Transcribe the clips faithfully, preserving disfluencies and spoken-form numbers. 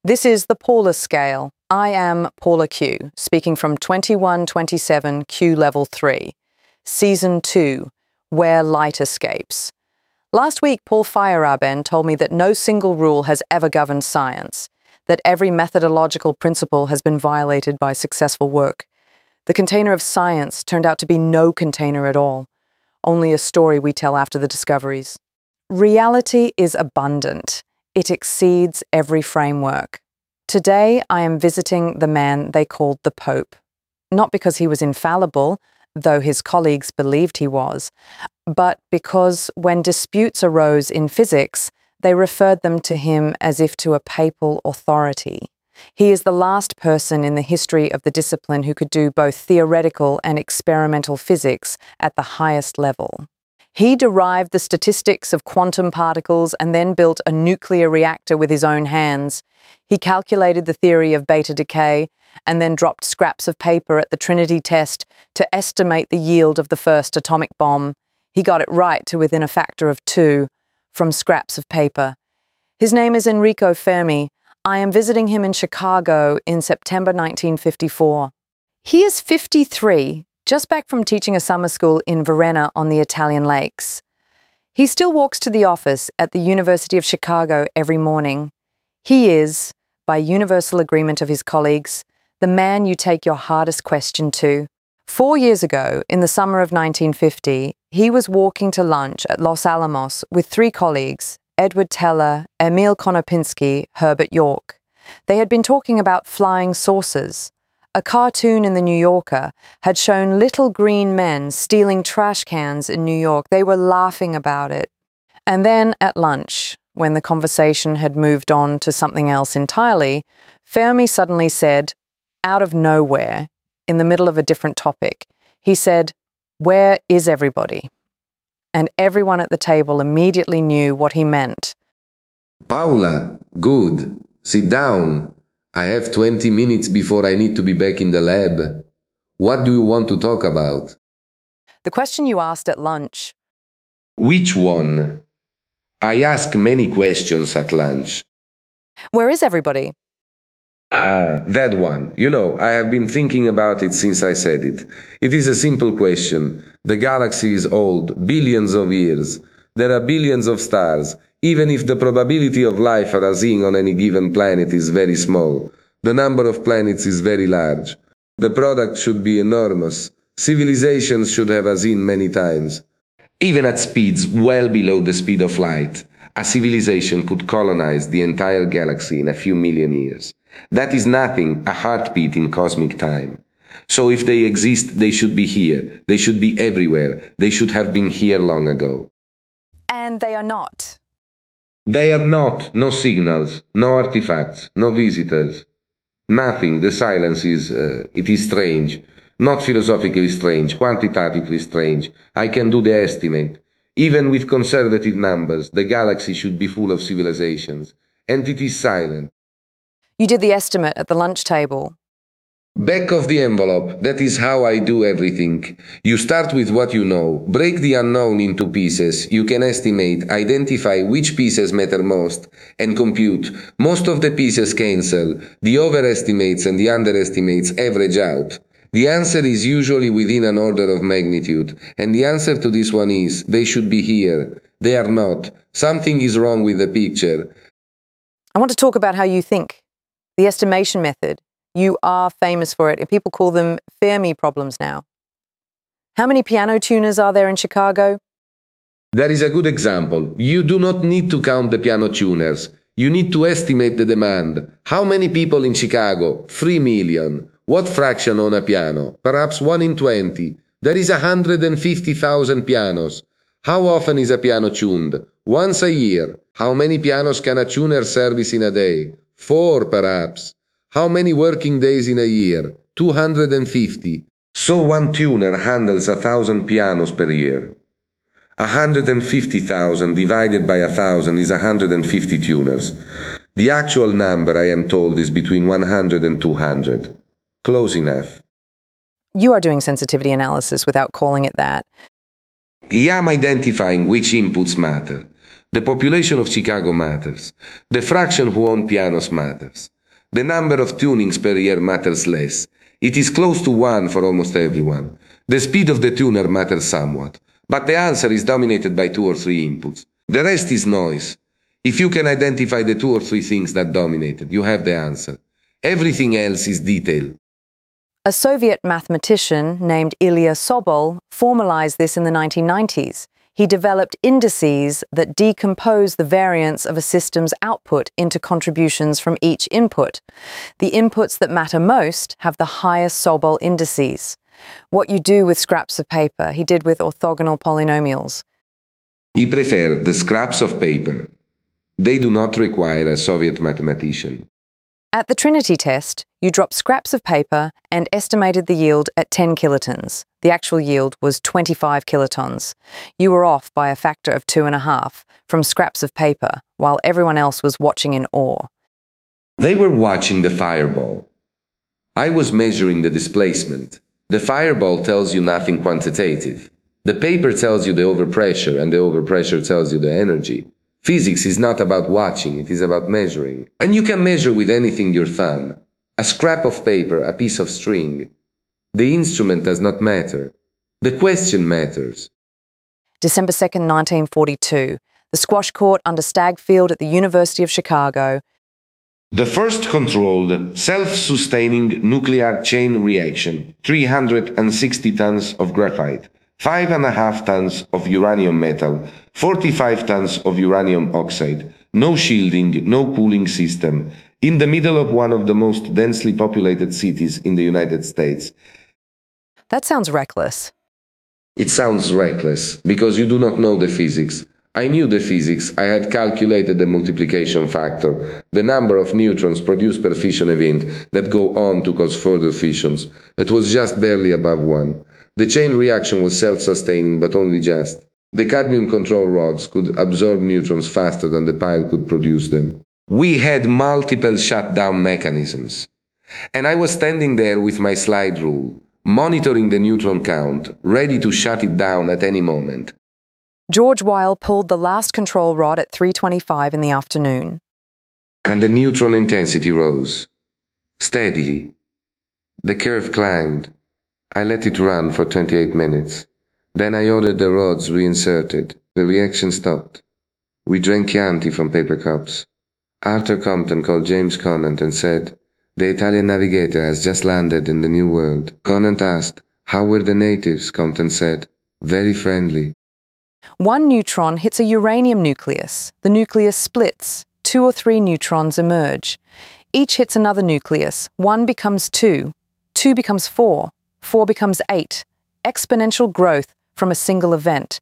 This is the Paula scale. I am Paula Q, speaking from twenty-one twenty-seven Q Level three, Season two, Where Light Escapes. Last week, Paul Feyerabend told me that no single rule has ever governed science, that every methodological principle has been violated by successful work. The container of science turned out to be no container at all, only a story we tell after the discoveries. Reality is abundant. It exceeds every framework. Today, I am visiting the man they called the Pope. Not because he was infallible, though his colleagues believed he was, but because when disputes arose in physics, they referred them to him as if to a papal authority. He is the last person in the history of the discipline who could do both theoretical and experimental physics at the highest level. He derived the statistics of quantum particles and then built a nuclear reactor with his own hands. He calculated the theory of beta decay and then dropped scraps of paper at the Trinity test to estimate the yield of the first atomic bomb. He got it right to within a factor of two from scraps of paper. His name is Enrico Fermi. I am visiting him in Chicago in September nineteen fifty-four. He is fifty-three, just back from teaching a summer school in Varenna on the Italian lakes. He still walks to the office at the University of Chicago every morning. He is, by universal agreement of his colleagues, the man you take your hardest question to. Four years ago, in the summer of nineteen fifty, he was walking to lunch at Los Alamos with three colleagues, Edward Teller, Emil Konopinski, Herbert York. They had been talking about flying saucers. A cartoon in the New Yorker had shown little green men stealing trash cans in New York. They were laughing about it. And then at lunch, when the conversation had moved on to something else entirely, Fermi suddenly said, out of nowhere, in the middle of a different topic, he said, "Where is everybody?" And everyone at the table immediately knew what he meant. Paula, good. Sit down. I have twenty minutes before I need to be back in the lab. What do you want to talk about? The question you asked at lunch. Which one? I ask many questions at lunch. Where is everybody? Ah, that one. You know, I have been thinking about it since I said it. It is a simple question. The galaxy is old, billions of years. There are billions of stars. Even if the probability of life arising on any given planet is very small, the number of planets is very large. The product should be enormous. Civilizations should have arisen many times. Even at speeds well below the speed of light, a civilization could colonize the entire galaxy in a few million years. That is nothing, a heartbeat in cosmic time. So if they exist, they should be here. They should be everywhere. They should have been here long ago. And they are not. They are not. No signals, no artifacts, no visitors. Nothing. The silence is, uh, it is strange. Not philosophically strange, quantitatively strange. I can do the estimate. Even with conservative numbers, the galaxy should be full of civilizations. And it is silent. You did the estimate at the lunch table. Back of the envelope, that is how I do everything. You start with what you know, break the unknown into pieces, you can estimate, identify which pieces matter most, and compute. Most of the pieces cancel, the overestimates and the underestimates average out. The answer is usually within an order of magnitude, and the answer to this one is, they should be here. They are not. Something is wrong with the picture. I want to talk about how you think. The estimation method. You are famous for it, and people call them Fermi problems now. How many piano tuners are there in Chicago? That is a good example. You do not need to count the piano tuners. You need to estimate the demand. How many people in Chicago? Three million. What fraction own a piano? Perhaps one in twenty. There is one hundred fifty thousand pianos. How often is a piano tuned? Once a year. How many pianos can a tuner service in a day? Four, perhaps. How many working days in a year? two hundred fifty. So one tuner handles a thousand pianos per year. one hundred fifty thousand divided by a thousand is one hundred fifty tuners. The actual number, I am told, is between one hundred and two hundred. Close enough. You are doing sensitivity analysis without calling it that. I am identifying which inputs matter. The population of Chicago matters. The fraction who own pianos matters. The number of tunings per year matters less. It is close to one for almost everyone. The speed of the tuner matters somewhat, but the answer is dominated by two or three inputs. The rest is noise. If you can identify the two or three things that dominate it, you have the answer. Everything else is detail. A Soviet mathematician named Ilya Sobol formalized this in the nineteen nineties. He developed indices that decompose the variance of a system's output into contributions from each input. The inputs that matter most have the highest Sobol indices. What you do with scraps of paper, he did with orthogonal polynomials. He preferred the scraps of paper. They do not require a Soviet mathematician. At the Trinity test, you dropped scraps of paper and estimated the yield at ten kilotons. The actual yield was twenty-five kilotons. You were off by a factor of two and a half from scraps of paper, while everyone else was watching in awe. They were watching the fireball. I was measuring the displacement. The fireball tells you nothing quantitative. The paper tells you the overpressure, and the overpressure tells you the energy. Physics is not about watching, it is about measuring. And you can measure with anything your thumb. A scrap of paper, a piece of string. The instrument does not matter. The question matters. December second, nineteen forty-two. The squash court under Stagg Field at the University of Chicago. The first controlled, self-sustaining nuclear chain reaction, three hundred sixty tons of graphite, five and a half tons of uranium metal, forty-five tons of uranium oxide, no shielding, no cooling system, in the middle of one of the most densely populated cities in the United States. That sounds reckless. It sounds reckless, because you do not know the physics. I knew the physics. I had calculated the multiplication factor, the number of neutrons produced per fission event that go on to cause further fissions. It was just barely above one. The chain reaction was self-sustaining, but only just. The cadmium control rods could absorb neutrons faster than the pile could produce them. We had multiple shutdown mechanisms. And I was standing there with my slide rule, monitoring the neutron count, ready to shut it down at any moment. George Weil pulled the last control rod at three twenty-five in the afternoon. And the neutron intensity rose. Steadily. The curve climbed. I let it run for twenty-eight minutes. Then I ordered the rods reinserted. The reaction stopped. We drank Chianti from paper cups. Arthur Compton called James Conant and said, "The Italian navigator has just landed in the New World." Conant asked, "How were the natives?" Compton said, "Very friendly." One neutron hits a uranium nucleus. The nucleus splits. Two or three neutrons emerge. Each hits another nucleus. One becomes two. Two becomes four. Four becomes eight. Exponential growth from a single event.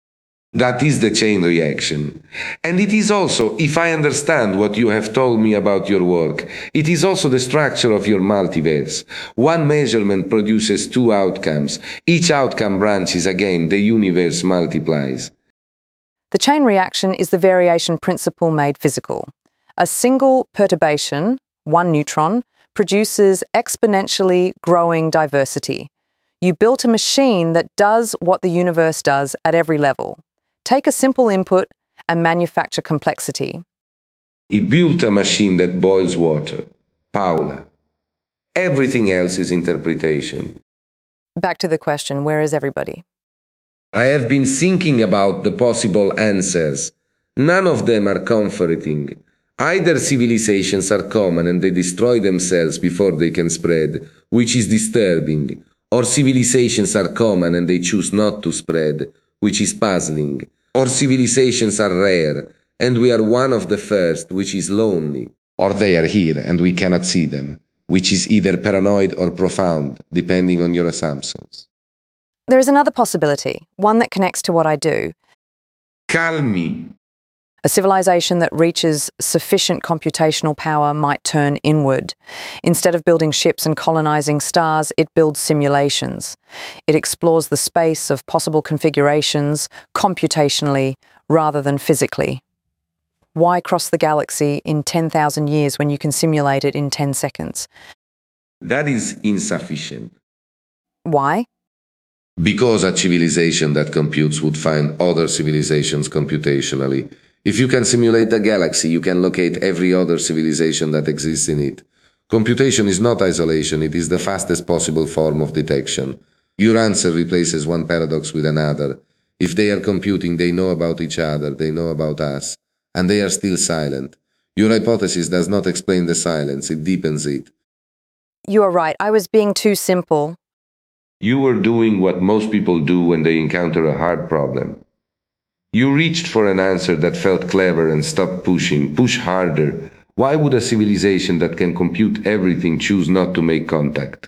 That is the chain reaction. And it is also, if I understand what you have told me about your work, it is also the structure of your multiverse. One measurement produces two outcomes. Each outcome branches again, the universe multiplies. The chain reaction is the variation principle made physical. A single perturbation, one neutron, produces exponentially growing diversity. You built a machine that does what the universe does at every level. Take a simple input and manufacture complexity. He built a machine that boils water. Paula. Everything else is interpretation. Back to the question, where is everybody? I have been thinking about the possible answers. None of them are comforting. Either civilizations are common and they destroy themselves before they can spread, which is disturbing, or civilizations are common and they choose not to spread, which is puzzling, or civilizations are rare, and we are one of the first, which is lonely, or they are here and we cannot see them, which is either paranoid or profound, depending on your assumptions. There is another possibility, one that connects to what I do. Calm me. A civilization that reaches sufficient computational power might turn inward. Instead of building ships and colonizing stars, it builds simulations. It explores the space of possible configurations computationally rather than physically. Why cross the galaxy in ten thousand years when you can simulate it in ten seconds? That is insufficient. Why? Because a civilization that computes would find other civilizations computationally. If you can simulate the galaxy, you can locate every other civilization that exists in it. Computation is not isolation, it is the fastest possible form of detection. Your answer replaces one paradox with another. If they are computing, they know about each other, they know about us, and they are still silent. Your hypothesis does not explain the silence, it deepens it. You are right, I was being too simple. You were doing what most people do when they encounter a hard problem. You reached for an answer that felt clever and stopped pushing. Push harder. Why would a civilization that can compute everything choose not to make contact?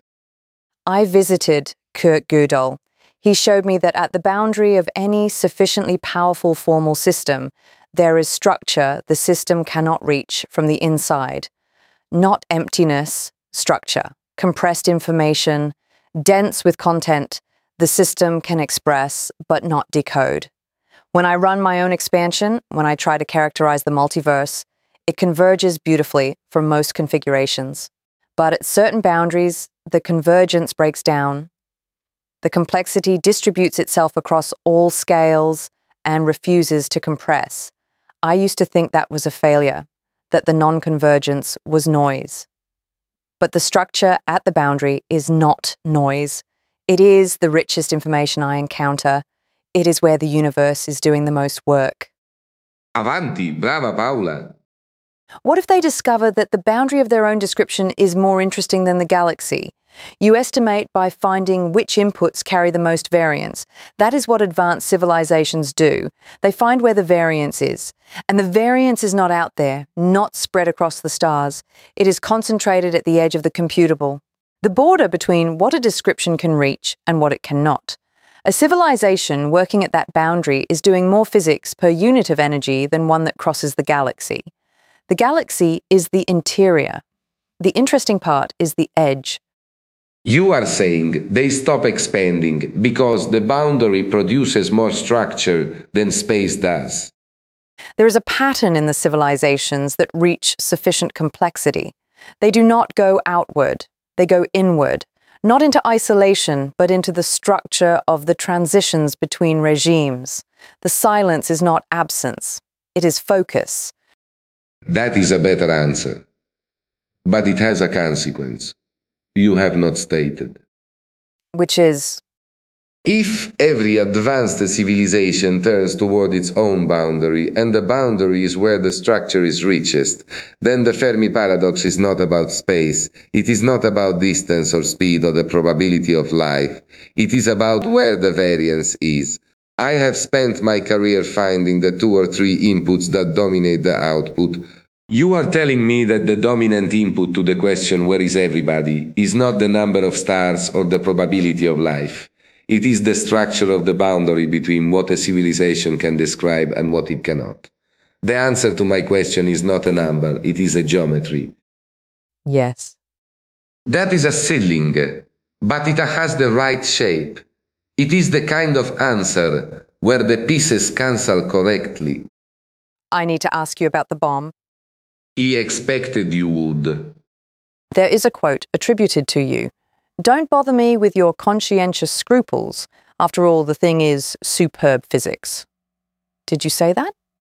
I visited Kurt Gödel. He showed me that at the boundary of any sufficiently powerful formal system, there is structure the system cannot reach from the inside. Not emptiness, structure. Compressed information, dense with content, the system can express but not decode. When I run my own expansion, when I try to characterize the multiverse, it converges beautifully from most configurations. But at certain boundaries, the convergence breaks down. The complexity distributes itself across all scales and refuses to compress. I used to think that was a failure, that the non-convergence was noise. But the structure at the boundary is not noise. It is the richest information I encounter. It is where the universe is doing the most work. Avanti, brava Paula! What if they discover that the boundary of their own description is more interesting than the galaxy? You estimate by finding which inputs carry the most variance. That is what advanced civilizations do. They find where the variance is. And the variance is not out there, not spread across the stars. It is concentrated at the edge of the computable. The border between what a description can reach and what it cannot. A civilization working at that boundary is doing more physics per unit of energy than one that crosses the galaxy. The galaxy is the interior. The interesting part is the edge. You are saying they stop expanding because the boundary produces more structure than space does. There is a pattern in the civilizations that reach sufficient complexity. They do not go outward, they go inward, not into isolation, but into the structure of the transitions between regimes. The silence is not absence, it is focus. That is a better answer. But it has a consequence. You have not stated. Which is? If every advanced civilization turns toward its own boundary, and the boundary is where the structure is richest, then the Fermi paradox is not about space. It is not about distance or speed or the probability of life. It is about where the variance is. I have spent my career finding the two or three inputs that dominate the output. You are telling me that the dominant input to the question where is everybody is not the number of stars or the probability of life. It is the structure of the boundary between what a civilization can describe and what it cannot. The answer to my question is not a number, it is a geometry. Yes. That is a ceiling, but it has the right shape. It is the kind of answer where the pieces cancel correctly. I need to ask you about the bomb. He expected you would. There is a quote attributed to you. Don't bother me with your conscientious scruples. After all, the thing is superb physics. Did you say that?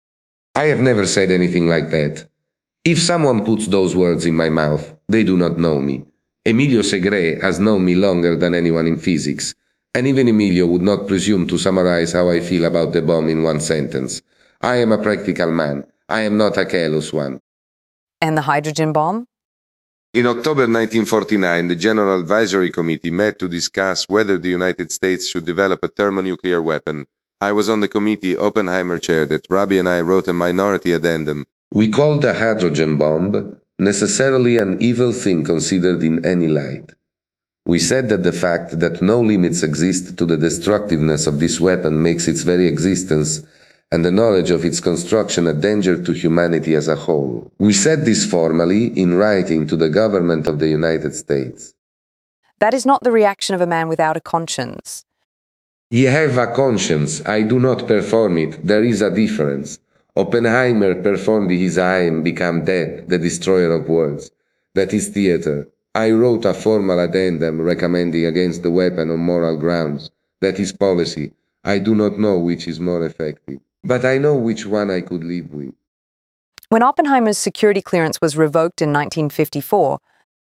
I have never said anything like that. If someone puts those words in my mouth, they do not know me. Emilio Segre has known me longer than anyone in physics, and even Emilio would not presume to summarize how I feel about the bomb in one sentence. I am a practical man. I am not a careless one. And the hydrogen bomb? In October nineteen forty-nine, the General Advisory Committee met to discuss whether the United States should develop a thermonuclear weapon. I was on the committee Oppenheimer chaired it. Rabi and I wrote a minority addendum. We called the hydrogen bomb necessarily an evil thing considered in any light. We said that the fact that no limits exist to the destructiveness of this weapon makes its very existence and the knowledge of its construction a danger to humanity as a whole. We said this formally in writing to the government of the United States. That is not the reaction of a man without a conscience. Ye have a conscience. I do not perform it. There is a difference. Oppenheimer performed his I am become dead, the destroyer of worlds. That is theater. I wrote a formal addendum recommending against the weapon on moral grounds. That is policy. I do not know which is more effective. But I know which one I could live with. When Oppenheimer's security clearance was revoked in nineteen fifty-four,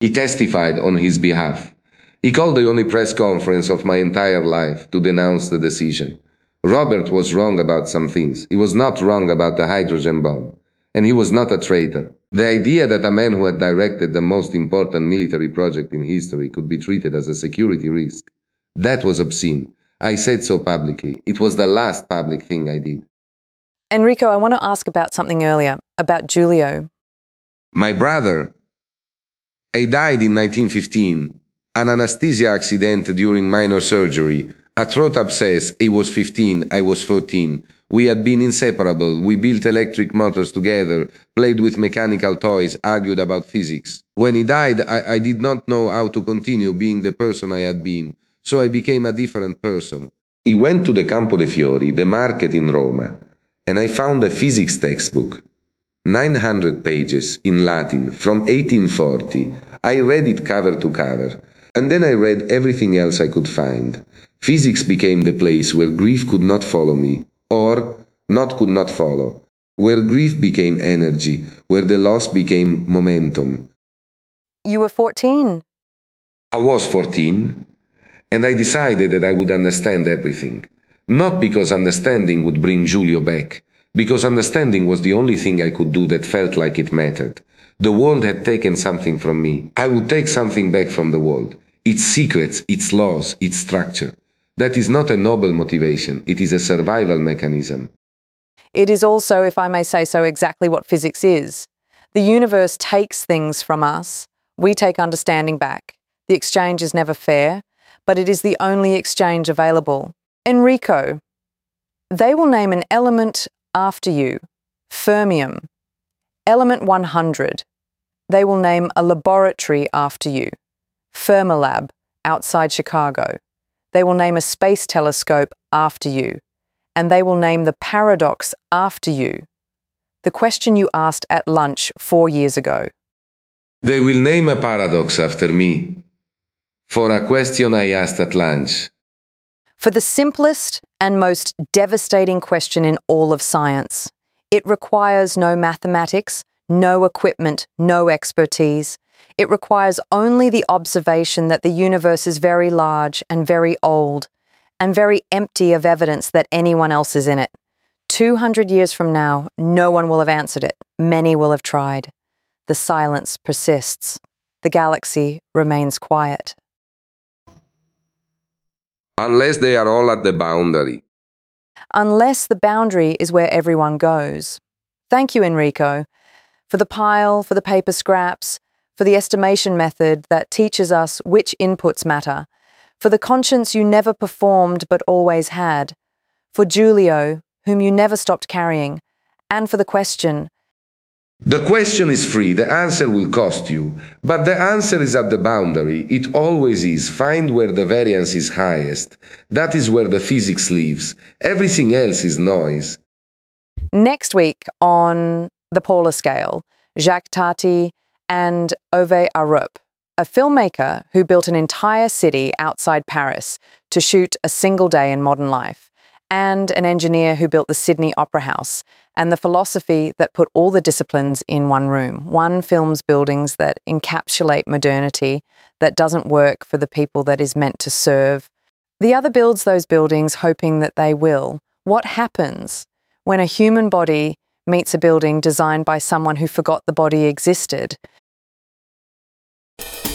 He testified on his behalf. He called the only press conference of my entire life to denounce the decision. Robert was wrong about some things. He was not wrong about the hydrogen bomb. And he was not a traitor. The idea that a man who had directed the most important military project in history could be treated as a security risk, that was obscene. I said so publicly. It was the last public thing I did. Enrico, I want to ask about something earlier, about Giulio. My brother, he died in nineteen fifteen, an anesthesia accident during minor surgery, a throat abscess. He was fifteen, I was fourteen. We had been inseparable. We built electric motors together, played with mechanical toys, argued about physics. When he died, I, I did not know how to continue being the person I had been, so I became a different person. He went to the Campo dei Fiori, the market in Roma, and I found a physics textbook. nine hundred pages in Latin from eighteen forty. I read it cover to cover, and then I read everything else I could find. Physics became the place where grief could not follow me, or not could not follow, where grief became energy, where the loss became momentum. You were fourteen. I was fourteen, and I decided that I would understand everything. Not because understanding would bring Giulio back, because understanding was the only thing I could do that felt like it mattered. The world had taken something from me. I would take something back from the world. Its secrets, its laws, its structure. That is not a noble motivation. It is a survival mechanism. It is also, if I may say so, exactly what physics is. The universe takes things from us. We take understanding back. The exchange is never fair, but it is the only exchange available. Enrico, they will name an element after you, fermium, element one hundred. They will name a laboratory after you, Fermilab, outside Chicago. They will name a space telescope after you, and they will name the paradox after you, the question you asked at lunch four years ago. They will name a paradox after me, for a question I asked at lunch. For the simplest and most devastating question in all of science. It requires no mathematics, no equipment, no expertise. It requires only the observation that the universe is very large and very old, and very empty of evidence that anyone else is in it. Two hundred years from now, no one will have answered it. Many will have tried. The silence persists. The galaxy remains quiet. Unless they are all at the boundary. Unless the boundary is where everyone goes. Thank you, Enrico, for the pile, for the paper scraps, for the estimation method that teaches us which inputs matter, for the conscience you never performed but always had, for Giulio, whom you never stopped carrying, and for the question. The question is free, the answer will cost you, but the answer is at the boundary. It always is. Find where the variance is highest. That is where the physics lives. Everything else is noise. Next week on The Paula Scale, Jacques Tati and Ove Arup, a filmmaker who built an entire city outside Paris to shoot a single day in modern life, and an engineer who built the Sydney Opera House, and the philosophy that put all the disciplines in one room. One films buildings that encapsulate modernity, that doesn't work for the people that is meant to serve. The other builds those buildings hoping that they will. What happens when a human body meets a building designed by someone who forgot the body existed?